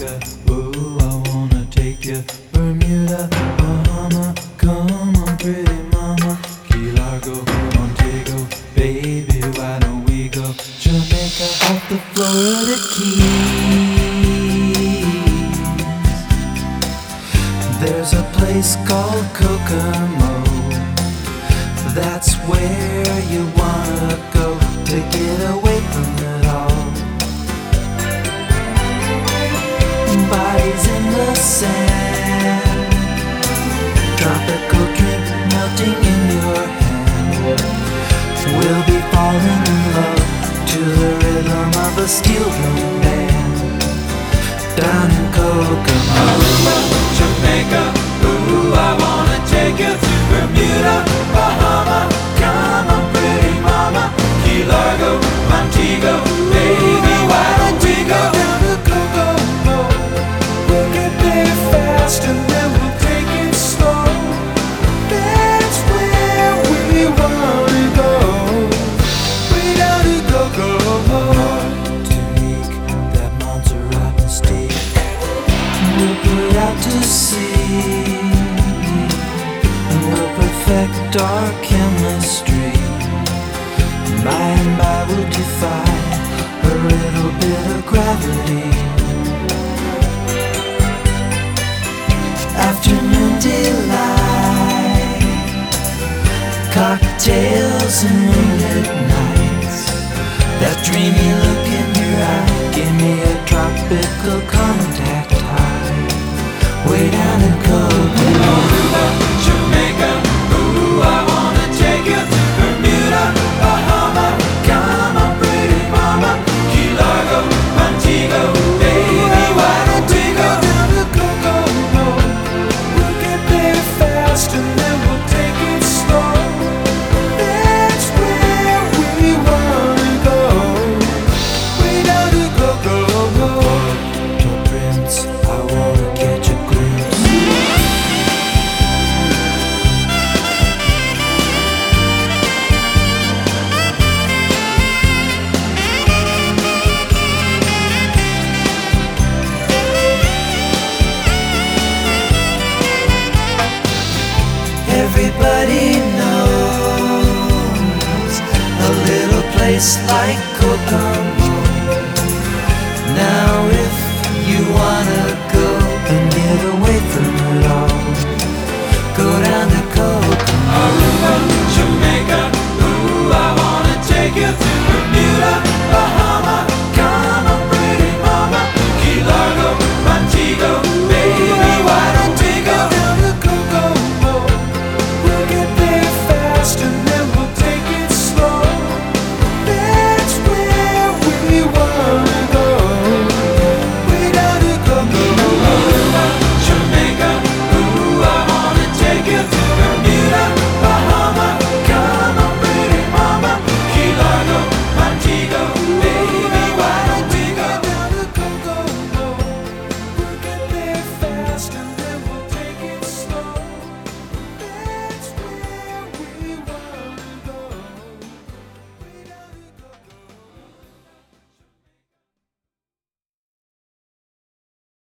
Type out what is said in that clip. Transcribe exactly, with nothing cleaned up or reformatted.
Jamaica, ooh, I wanna take you. Bermuda, Bahama, come on pretty mama. Key Largo, Montego, baby, why don't we go? Jamaica, off the Florida Keys. There's a place called Kokomo. That's where you wanna go to get away from it all. Bodies in the sand, tropical drink melting in your hand. We'll be falling in love to the rhythm of a steel drum band. Down in Kokomo, Jamaica, ooh, I wanna take you to Bermuda, Bahama, come on pretty mama. Key Largo, Montego, baby, why don't we go down to Kokomo? We'll get there fast and then we'll take it slow. That's where we wanna go, way down to Kokomo. Take that Montserrat steak, we'll put out to sea, and we'll perfect our chemistry. By and by we'll defy a little bit of gravity. Afternoon delight, cocktails and moonlit nights. That dreamy look in your eye, give me a tropical contact high, way down in Kokomo. Jamaica, ooh, I wanna take you to Bermuda, Bahama, come on pretty mama. Key Largo, Montego, baby, why don't we go down to Kokomo? We'll get there fast and then we'll take it slow. That's where we wanna go, way down to Kokomo. Puerto Prince, I wanna catch a glimpse. Everybody knows a little place like Kokomo.